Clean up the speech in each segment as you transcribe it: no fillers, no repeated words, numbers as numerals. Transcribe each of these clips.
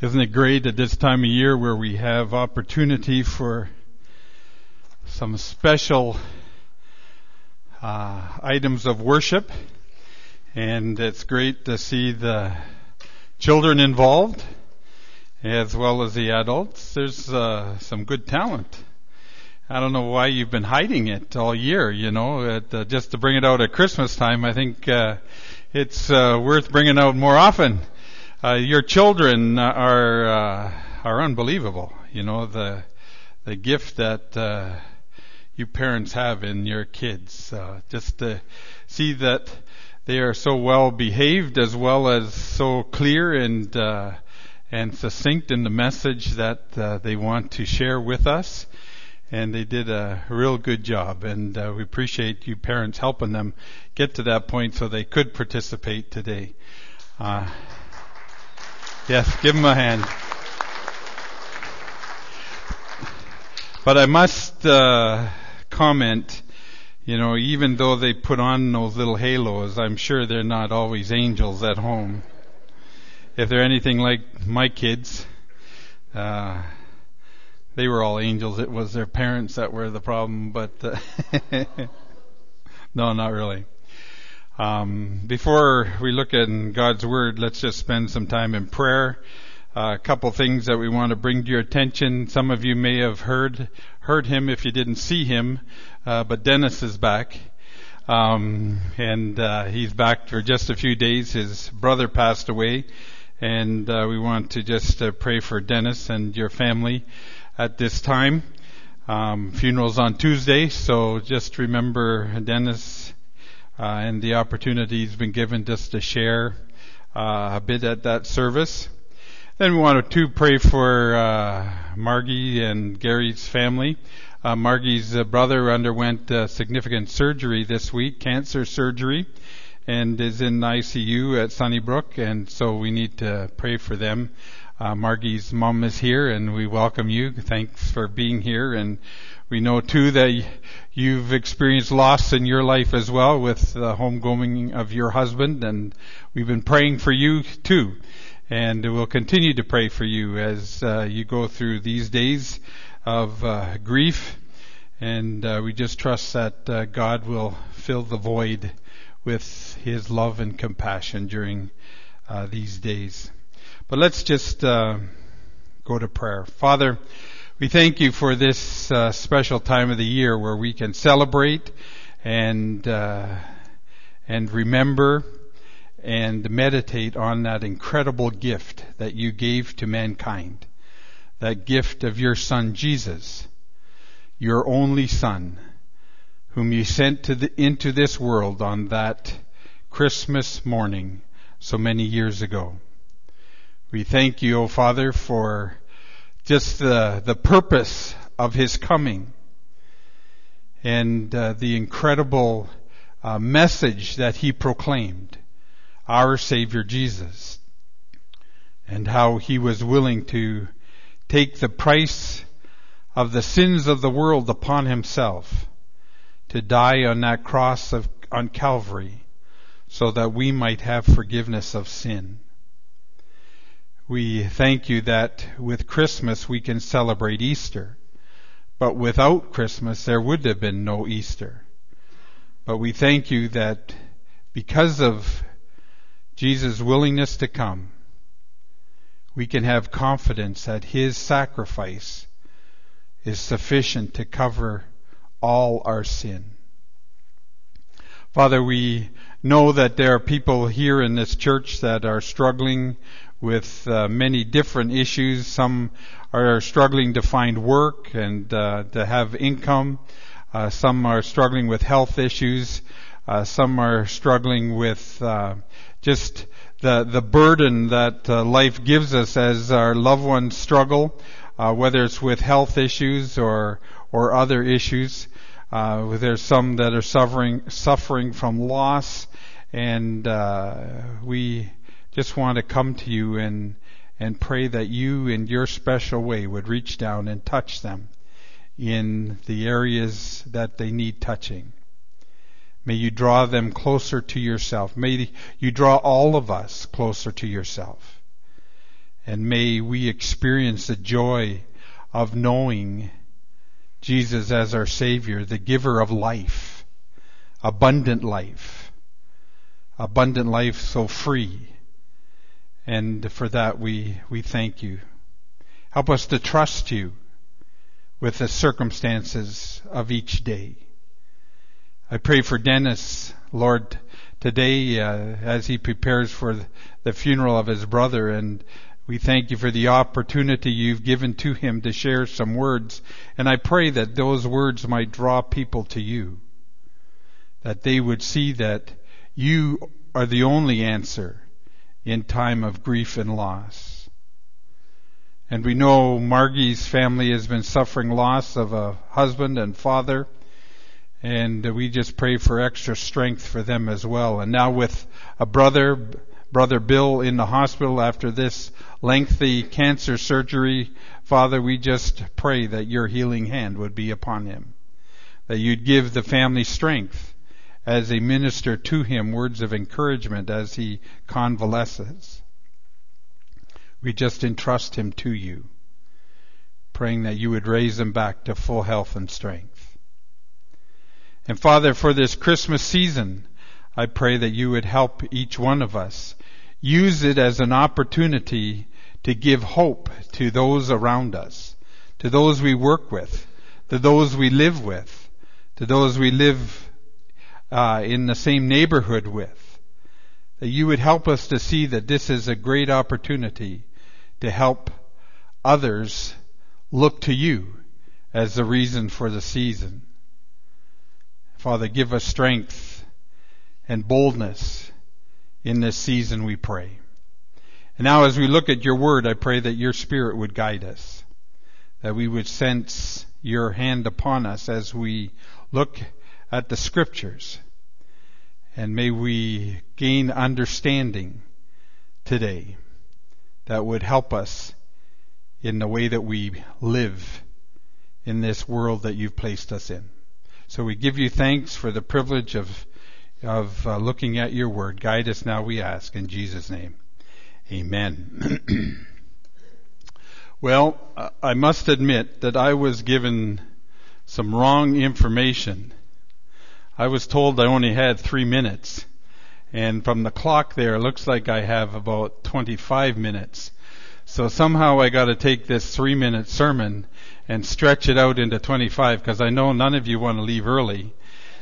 Isn't it great at this time of year where we have opportunity for some special items of worship, and it's great to see the children involved as well as the adults. There's some good talent. I don't know why you've been hiding it all year, just to bring it out at Christmas time. I think it's worth bringing out more often. Your children are unbelievable. The gift that you parents have in your kids. Just to see that they are so well behaved as well as so clear and succinct in the message that they want to share with us. And they did a real good job, and we appreciate you parents helping them get to that point so they could participate today. Yes, give them a hand. But I must comment, even though they put on those little halos, I'm sure they're not always angels at home. If they're anything like my kids, they were all angels. It was their parents that were the problem, but no, not really. Before we look at God's Word, let's just spend some time in prayer. A couple things that we want to bring to your attention. Some of you may have heard him if you didn't see him, but Dennis is back. And he's back for just a few days. His brother passed away, and we want to just pray for Dennis and your family at this time. Funeral's on Tuesday, so just remember Dennis and the opportunity he's been given just to share a bit at that service. Then we want to pray for Margie and Gary's family. Margie's brother underwent significant surgery this week, cancer surgery, and is in ICU at Sunnybrook, and so we need to pray for them. Margie's mom is here, and we welcome you. Thanks for being here. And we know, too, that you've experienced loss in your life as well with the homegoing of your husband, and we've been praying for you, too. And we'll continue to pray for you as you go through these days of grief. And we just trust that God will fill the void with His love and compassion during these days. But let's just go to prayer. Father, we thank you for this special time of the year where we can celebrate and remember and meditate on that incredible gift that you gave to mankind. That gift of your Son, Jesus, your only Son, whom you sent into this world on that Christmas morning so many years ago. We thank you, O Father, for just the purpose of His coming and the incredible message that He proclaimed, our Savior Jesus, and how He was willing to take the price of the sins of the world upon Himself to die on that cross on Calvary so that we might have forgiveness of sin. We thank you that with Christmas we can celebrate Easter, but without Christmas there would have been no Easter. But we thank you that because of Jesus' willingness to come, we can have confidence that His sacrifice is sufficient to cover all our sin. Father, we know that there are people here in this church that are struggling with many different issues. Some are struggling to find work and to have income. Some are struggling with health issues. Some are struggling with just the burden that life gives us as our loved ones struggle, whether it's with health issues or other issues. There's some that are suffering from loss, and we just want to come to you and pray that you in your special way would reach down and touch them in the areas that they need touching. May you draw them closer to yourself. May you draw all of us closer to yourself. And may we experience the joy of knowing Jesus as our Savior, the giver of life, abundant life so free. And for that we thank you. Help us to trust you with the circumstances of each day. I pray for Dennis, Lord, today as he prepares for the funeral of his brother, and we thank you for the opportunity you've given to him to share some words. And I pray that those words might draw people to you, that they would see that you are the only answer in time of grief and loss. And we know Margie's family has been suffering loss of a husband and father, and we just pray for extra strength for them as well. And now with a brother Bill in the hospital after this lengthy cancer surgery, Father, we just pray that your healing hand would be upon him, that you'd give the family strength as they minister to him words of encouragement as he convalesces. We just entrust him to you, praying that you would raise him back to full health and strength. And Father, for this Christmas season, I pray that you would help each one of us use it as an opportunity to give hope to those around us, to those we work with, to those we live with, to those we live in the same neighborhood with. That you would help us to see that this is a great opportunity to help others look to you as the reason for the season. Father, give us strength and boldness in this season, we pray. And now as we look at your word, I pray that your Spirit would guide us, that we would sense your hand upon us as we look at the Scriptures. And may we gain understanding today that would help us in the way that we live in this world that you've placed us in. So we give you thanks for the privilege of looking at your word. Guide us now, we ask, in Jesus' name. Amen. Well, I must admit that I was given some wrong information. I was told I only had 3 minutes. And from the clock there, it looks like I have about 25 minutes. So somehow I got to take this 3-minute sermon and stretch it out into 25, because I know none of you want to leave early.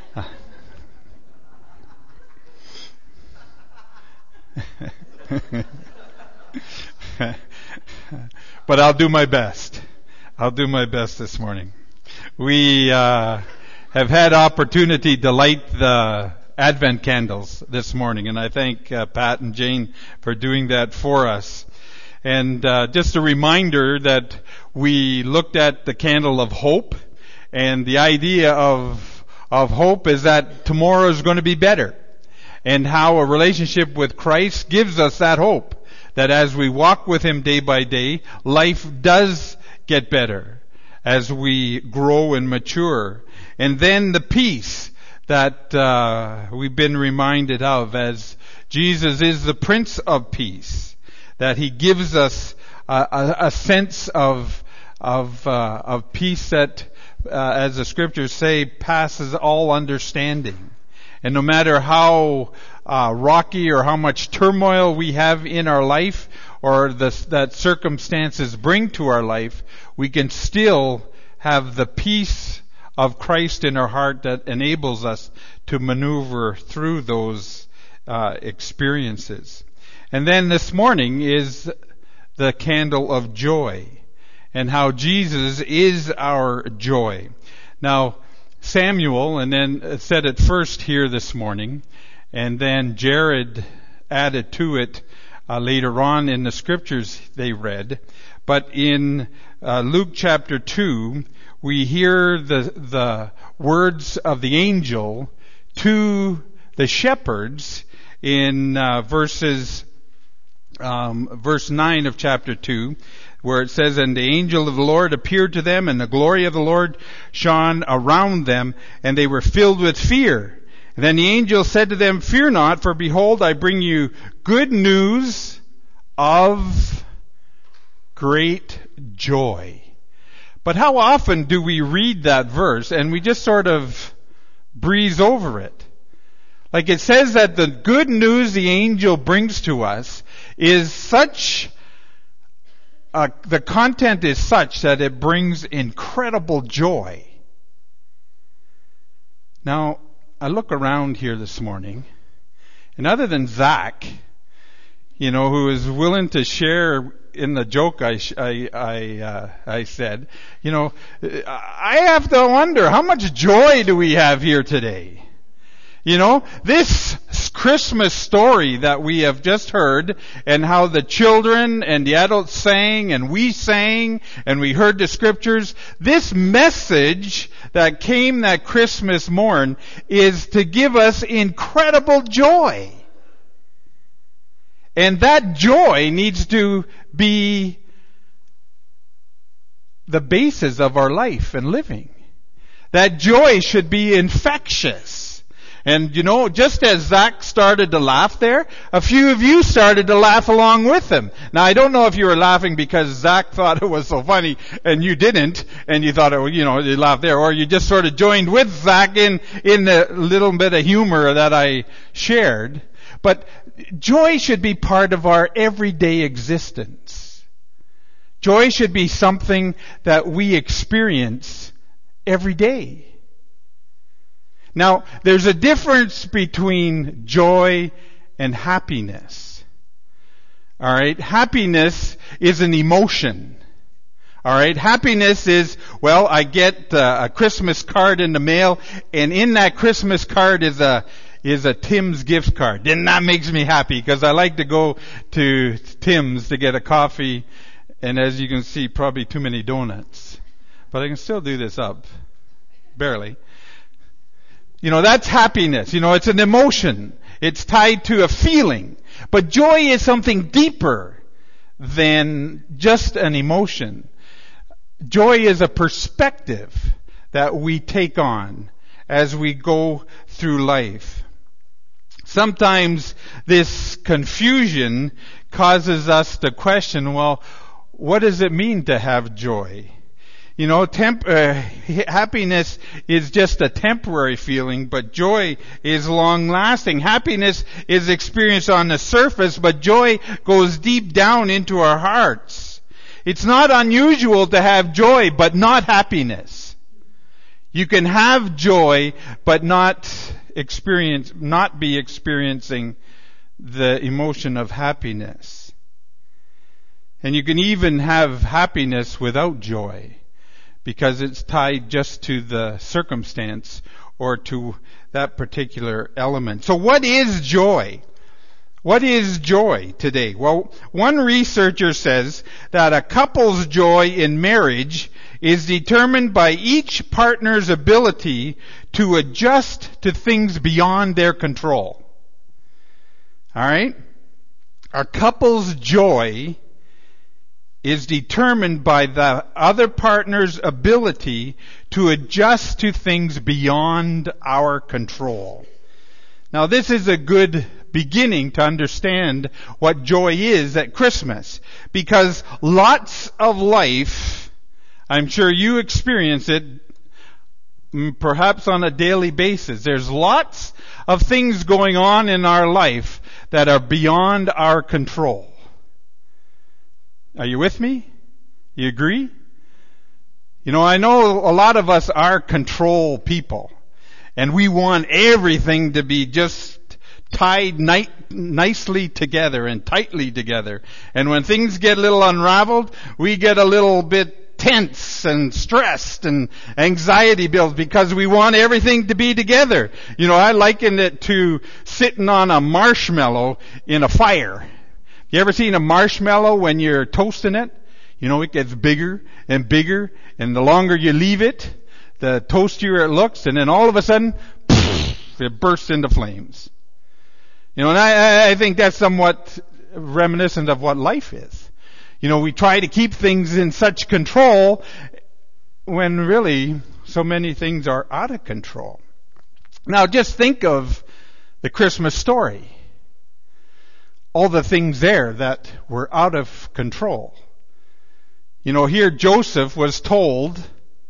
But I'll do my best. I'll do my best this morning. We have had opportunity to light the Advent candles this morning, and I thank Pat and Jane for doing that for us. And just a reminder that we looked at the candle of hope, and the idea of hope is that tomorrow is going to be better, and how a relationship with Christ gives us that hope, that as we walk with Him day by day, life does get better as we grow and mature. And then the peace that we've been reminded of, as Jesus is the Prince of Peace, that He gives us a sense of peace that, as the Scriptures say, passes all understanding. And no matter how rocky or how much turmoil we have in our life, or that circumstances bring to our life, we can still have the peace of Christ in our heart that enables us to maneuver through those experiences. And then this morning is the candle of joy, and how Jesus is our joy. Now, Samuel, and then said it first here this morning, and then Jared added to it later on in the Scriptures they read. But in Luke chapter 2, we hear the words of the angel to the shepherds in verse 9 of chapter 2, where it says, "And the angel of the Lord appeared to them, and the glory of the Lord shone around them, and they were filled with fear. And then the angel said to them, 'Fear not, for behold, I bring you good news of great joy. But how often do we read that verse and we just sort of breeze over it? Like it says that the good news the angel brings to us is such, the content is such that it brings incredible joy. Now, I look around here this morning, and other than Zach, who is willing to share in the joke I said, I have to wonder, how much joy do we have here today? This Christmas story that we have just heard, and how the children and the adults sang, and we heard the scriptures, this message that came that Christmas morn is to give us incredible joy. And that joy needs to be the basis of our life and living. That joy should be infectious. And just as Zach started to laugh there, a few of you started to laugh along with him. Now I don't know if you were laughing because Zach thought it was so funny and you didn't, and you thought, you laughed there, or you just sort of joined with Zach in the little bit of humor that I shared. But joy should be part of our everyday existence. Joy should be something that we experience every day. Now, there's a difference between joy and happiness. All right? Happiness is an emotion. All right? Happiness is, I get a Christmas card in the mail, and in that Christmas card is a Tim's gift card. Then that makes me happy because I like to go to Tim's to get a coffee, and as you can see, probably too many donuts. But I can still do this up. Barely. That's happiness. It's an emotion. It's tied to a feeling. But joy is something deeper than just an emotion. Joy is a perspective that we take on as we go through life. Sometimes this confusion causes us to question, what does it mean to have joy? Happiness is just a temporary feeling, but joy is long-lasting. Happiness is experienced on the surface, but joy goes deep down into our hearts. It's not unusual to have joy, but not happiness. You can have joy, but not be experiencing the emotion of happiness. And you can even have happiness without joy, because it's tied just to the circumstance or to that particular element. So what is joy? What is joy today? Well, one researcher says that a couple's joy in marriage is determined by each partner's ability to adjust to things beyond their control. All right? A couple's joy is determined by the other partner's ability to adjust to things beyond our control. Now, this is a good beginning to understand what joy is at Christmas, because lots of life, I'm sure you experience it perhaps on a daily basis. There's lots of things going on in our life that are beyond our control. Are you with me? You agree? I know a lot of us are control people, and we want everything to be just tied nicely together and tightly together. And when things get a little unraveled, we get a little bit tense and stressed, and anxiety builds because we want everything to be together. I liken it to sitting on a marshmallow in a fire. You ever seen a marshmallow when you're toasting it? It gets bigger and bigger, and the longer you leave it, the toastier it looks, and then all of a sudden, it bursts into flames. And I think that's somewhat reminiscent of what life is. We try to keep things in such control when really so many things are out of control. Now just think of the Christmas story. All the things there that were out of control. You know, here Joseph was told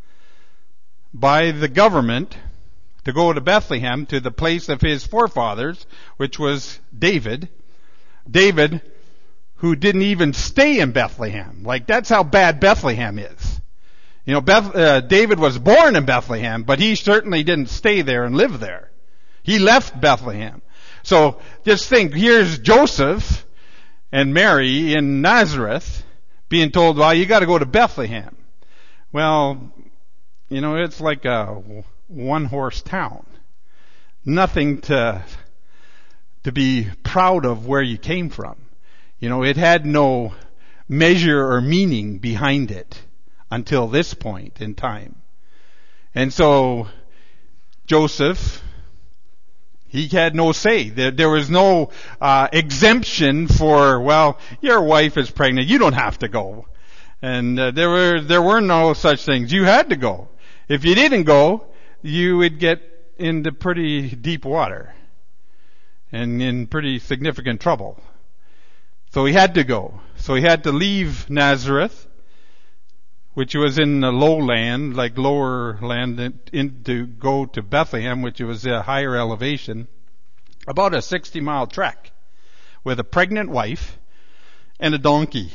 by the government to go to Bethlehem, to the place of his forefathers, which was David. David, who didn't even stay in Bethlehem. Like, that's how bad Bethlehem is. You know, David was born in Bethlehem, but he certainly didn't stay there and live there. He left Bethlehem. So just think, here's Joseph and Mary in Nazareth being told, well, you got to go to Bethlehem. Well, you know, it's like a one-horse town. Nothing to be proud of where you came from. You know, it had no measure or meaning behind it until this point in time. And so Joseph, he had no say. There was no exemption for, well, your wife is pregnant, you don't have to go. And there were no such things. You had to go. If you didn't go, you would get into pretty deep water and in pretty significant trouble. So he had to go. So he had to leave Nazareth, which was in the lowland, like lower land, to go to Bethlehem, which was a higher elevation, about a 60-mile trek, with a pregnant wife and a donkey.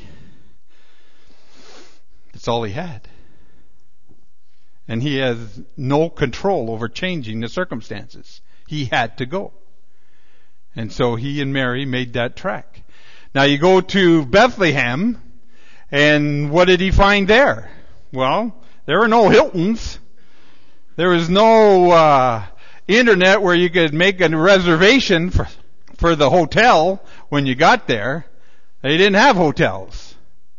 That's all he had. And he has no control over changing the circumstances. He had to go. And so he and Mary made that trek. Now you go to Bethlehem, and what did he find there? Well, there were no Hiltons. There was no internet where you could make a reservation for the hotel when you got there. They didn't have hotels.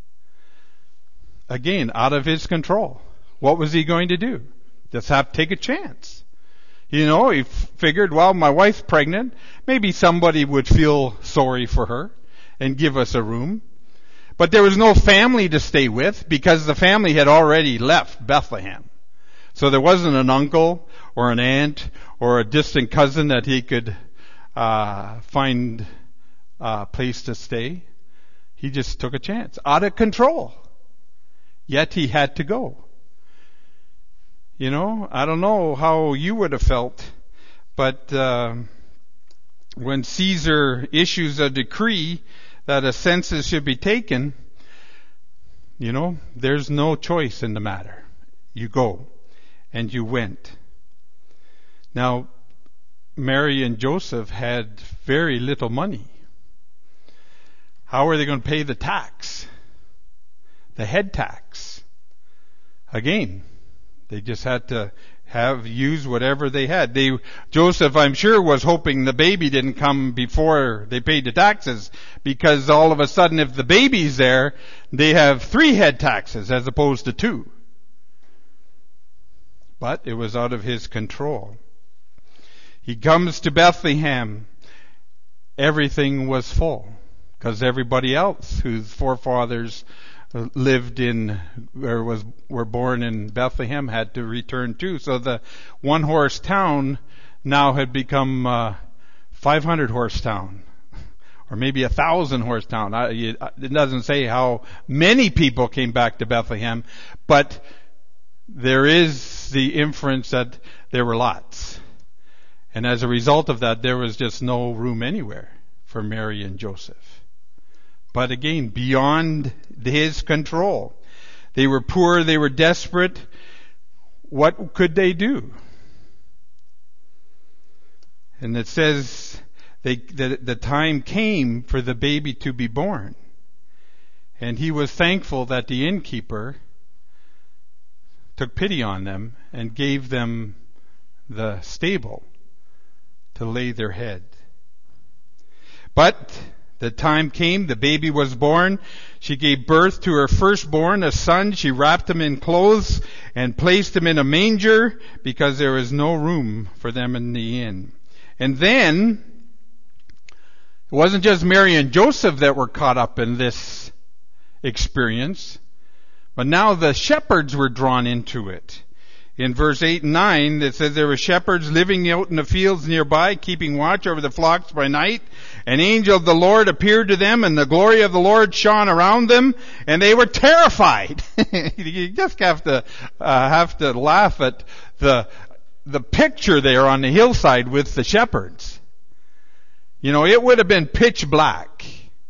Again, out of his control. What was he going to do? Just have to take a chance. You know, he figured, well, my wife's pregnant. Maybe somebody would feel sorry for her and give us a room. But there was no family to stay with because the family had already left Bethlehem. So there wasn't an uncle or an aunt or a distant cousin that he could find a place to stay. He just took a chance. Out of control. Yet he had to go. You know, I don't know how you would have felt, but when Caesar issues a decree that a census should be taken, you know, there's no choice in the matter. You go, and you went. Now, Mary and Joseph had very little money. How are they going to pay the tax? The head tax? Again, they just had to use whatever they had. Joseph, I'm sure, was hoping the baby didn't come before they paid the taxes, because all of a sudden, if the baby's there, they have 3 head taxes as opposed to 2. But it was out of his control. He comes to Bethlehem. Everything was full, because everybody else whose forefathers lived in or were born in Bethlehem had to return too. So the one-horse town now had become 500-horse town, or maybe 1,000-horse town. It doesn't say how many people came back to Bethlehem, but there is the inference that there were lots. And as a result of that, there was just no room anywhere for Mary and Joseph. But again, beyond his control. They were poor, they were desperate. What could they do? And it says the time came for the baby to be born. And he was thankful that the innkeeper took pity on them and gave them the stable to lay their head. But the time came, the baby was born. She gave birth to her firstborn, a son. She wrapped him in clothes and placed him in a manger because there was no room for them in the inn. And then, it wasn't just Mary and Joseph that were caught up in this experience, but now the shepherds were drawn into it. In verse 8 and 9, it says there were shepherds living out in the fields nearby, keeping watch over the flocks by night. An angel of the Lord appeared to them, and the glory of the Lord shone around them, and they were terrified. You just have to laugh at the picture there on the hillside with the shepherds. You know, it would have been pitch black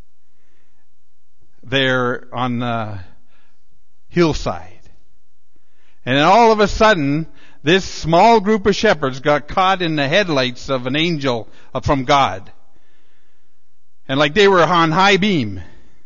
there on the hillside. And then all of a sudden, this small group of shepherds got caught in the headlights of an angel from God. And like they were on high beam.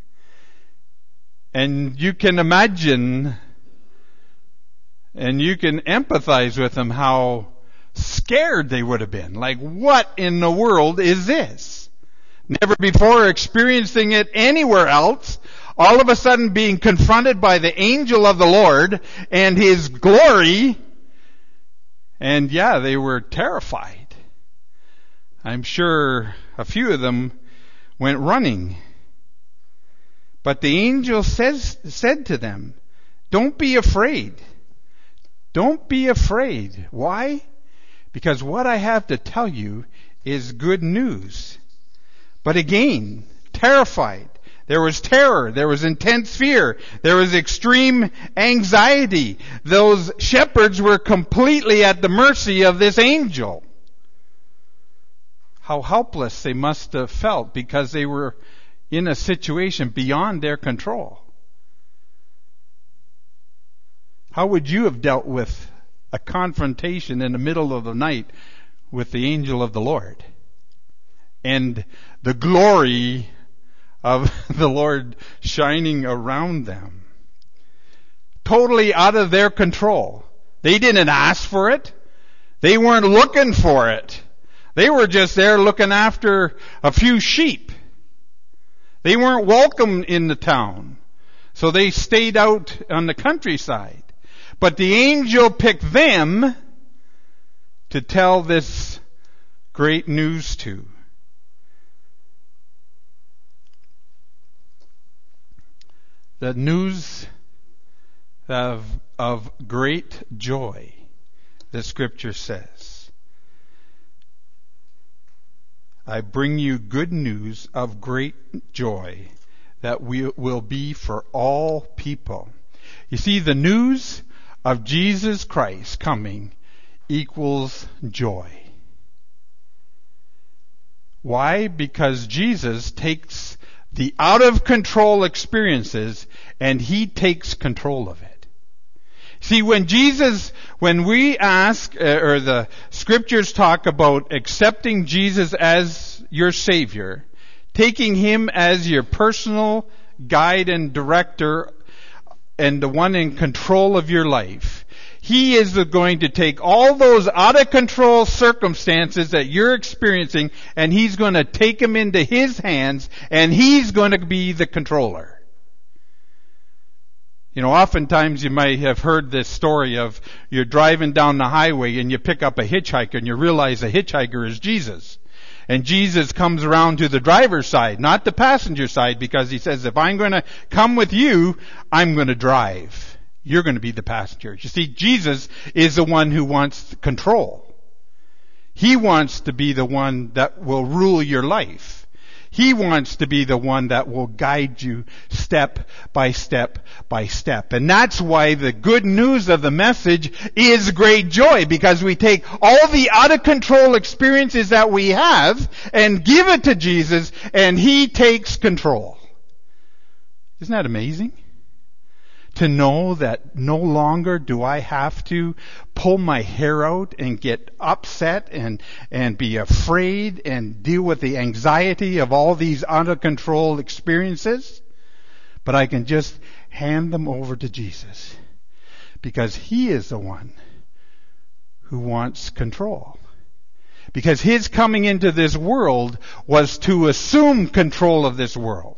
And you can imagine, and you can empathize with them how scared they would have been. Like, what in the world is this? Never before experiencing it anywhere else. All of a sudden being confronted by the angel of the Lord and His glory. And yeah, they were terrified. I'm sure a few of them went running. But the angel said to them, "Don't be afraid. Don't be afraid." Why? Because what I have to tell you is good news. But again, terrified. There was terror. There was intense fear. There was extreme anxiety. Those shepherds were completely at the mercy of this angel. How helpless they must have felt because they were in a situation beyond their control. How would you have dealt with a confrontation in the middle of the night with the angel of the Lord? And the glory of the Lord shining around them. Totally out of their control. They didn't ask for it. They weren't looking for it. They were just there looking after a few sheep. They weren't welcome in the town. So they stayed out on the countryside. But the angel picked them to tell this great news to. The news of great joy, the scripture says. I bring you good news of great joy that will be for all people. You see, the news of Jesus Christ coming equals joy. Why? Because Jesus takes the out-of-control experiences and He takes control of it. See, when we ask, or the scriptures talk about accepting Jesus as your Savior, taking Him as your personal guide and director and the one in control of your life, He is going to take all those out-of-control circumstances that you're experiencing and He's going to take them into His hands and He's going to be the controller. You know, oftentimes you might have heard this story of you're driving down the highway and you pick up a hitchhiker and you realize the hitchhiker is Jesus. And Jesus comes around to the driver's side, not the passenger side, because He says, if I'm going to come with you, I'm going to drive. You're going to be the passenger. You see, Jesus is the one who wants control. He wants to be the one that will rule your life. He wants to be the one that will guide you step by step by step. And that's why the good news of the message is great joy, because we take all the out-of-control experiences that we have and give it to Jesus, and He takes control. Isn't that amazing? To know that no longer do I have to pull my hair out and get upset and be afraid and deal with the anxiety of all these out-of-control experiences, but I can just hand them over to Jesus, because He is the one who wants control. Because His coming into this world was to assume control of this world.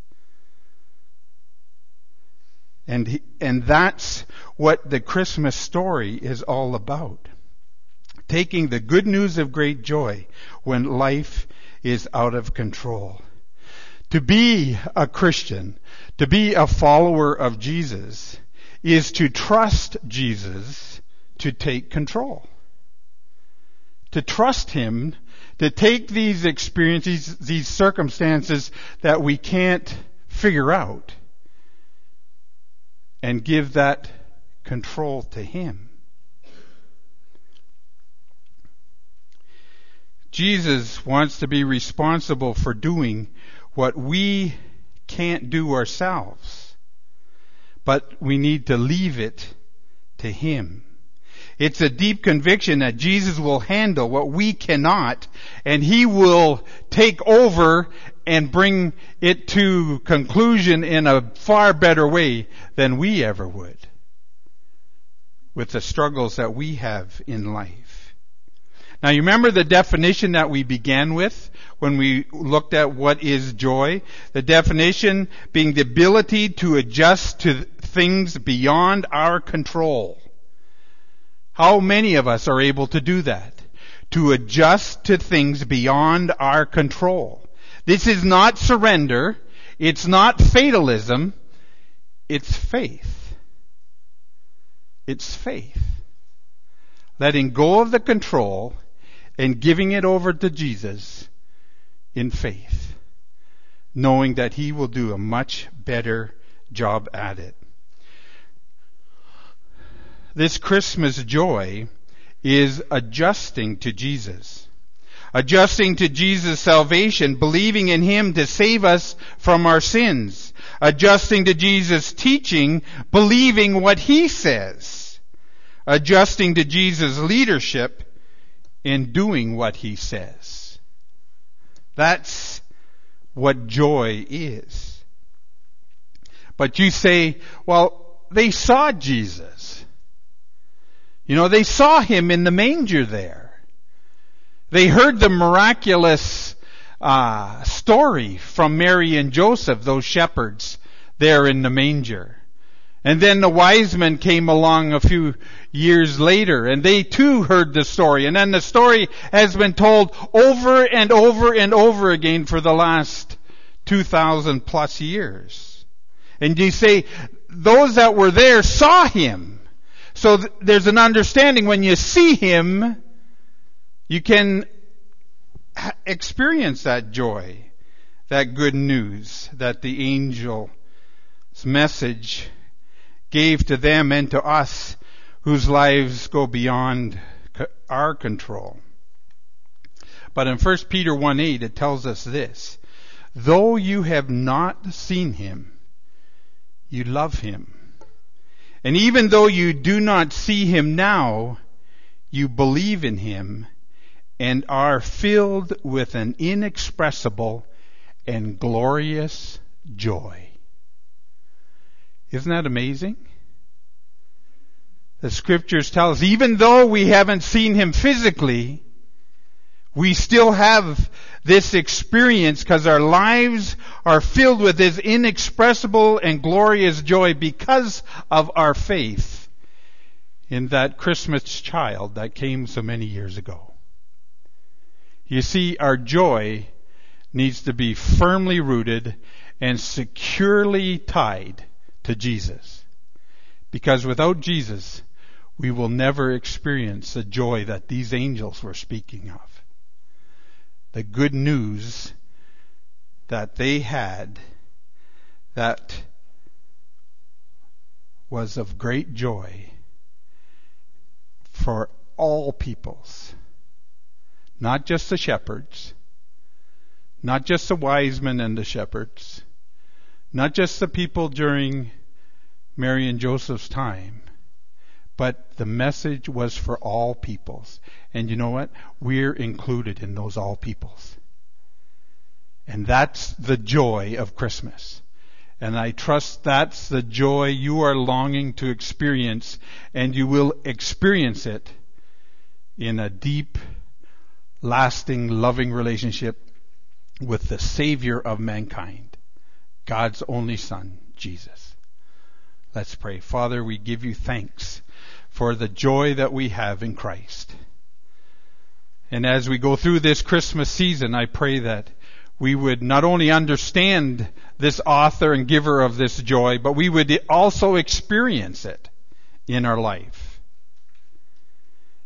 And that's what the Christmas story is all about. Taking the good news of great joy when life is out of control. To be a Christian, to be a follower of Jesus, is to trust Jesus to take control. To trust Him, to take these experiences, these circumstances that we can't figure out, and give that control to Him. Jesus wants to be responsible for doing what we can't do ourselves, but we need to leave it to Him. It's a deep conviction that Jesus will handle what we cannot, and He will take over and bring it to conclusion in a far better way than we ever would with the struggles that we have in life. Now, you remember the definition that we began with when we looked at what is joy? The definition being the ability to adjust to things beyond our control. How many of us are able to do that? To adjust to things beyond our control. This is not surrender. It's not fatalism. It's faith. It's faith. Letting go of the control and giving it over to Jesus in faith, knowing that He will do a much better job at it. This Christmas joy is adjusting to Jesus. Adjusting to Jesus' salvation, believing in Him to save us from our sins. Adjusting to Jesus' teaching, believing what He says. Adjusting to Jesus' leadership in doing what He says. That's what joy is. But you say, well, they saw Jesus. They saw Him in the manger there. They heard the miraculous story from Mary and Joseph, those shepherds there in the manger. And then the wise men came along a few years later, and they too heard the story. And then the story has been told over and over and over again for the last 2,000 plus years. And you say, those that were there saw Him. So there's an understanding when you see Him, you can experience that joy, that good news that the angel's message gave to them and to us whose lives go beyond our control. But in 1 Peter 1:8 it tells us this: though you have not seen Him, you love Him. And even though you do not see Him now, you believe in Him and are filled with an inexpressible and glorious joy. Isn't that amazing? The Scriptures tell us, even though we haven't seen Him physically, we still have this experience because our lives are filled with this inexpressible and glorious joy because of our faith in that Christmas child that came so many years ago. You see, our joy needs to be firmly rooted and securely tied to Jesus. Because without Jesus, we will never experience the joy that these angels were speaking of. The good news that they had that was of great joy for all peoples. Not just the shepherds, not just the wise men and the shepherds, not just the people during Mary and Joseph's time, but the message was for all peoples. And you know what? We're included in those all peoples. And that's the joy of Christmas. And I trust that's the joy you are longing to experience, and you will experience it in a deep, lasting, loving relationship with the Savior of mankind, God's only Son, Jesus. Let's pray. Father, we give you thanks for the joy that we have in Christ. And as we go through this Christmas season, I pray that we would not only understand this author and giver of this joy, but we would also experience it in our life.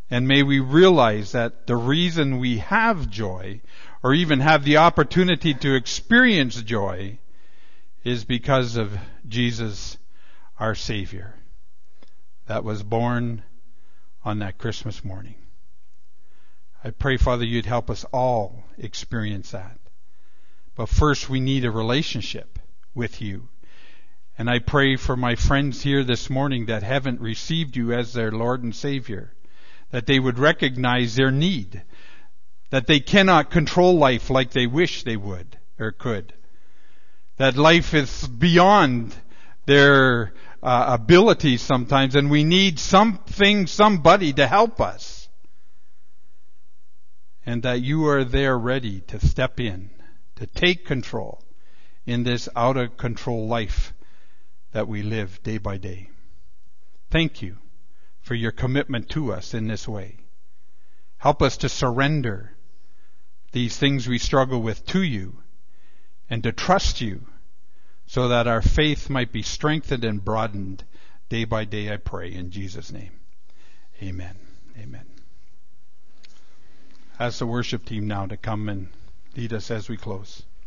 And may we realize that the reason we have joy, or even have the opportunity to experience joy, is because of Jesus, our Savior, that was born on that Christmas morning. I pray, Father, you'd help us all experience that. But first, we need a relationship with you. And I pray for my friends here this morning that haven't received you as their Lord and Savior, that they would recognize their need, that they cannot control life like they wish they would or could, that life is beyond their abilities sometimes, and we need somebody to help us, and that you are there ready to step in, to take control in this out of control life that we live day by day. Thank you for your commitment to us in this way. Help us to surrender these things we struggle with to you and to trust you so that our faith might be strengthened and broadened day by day, I pray in Jesus' name. Amen. Amen. Ask the worship team now to come and lead us as we close.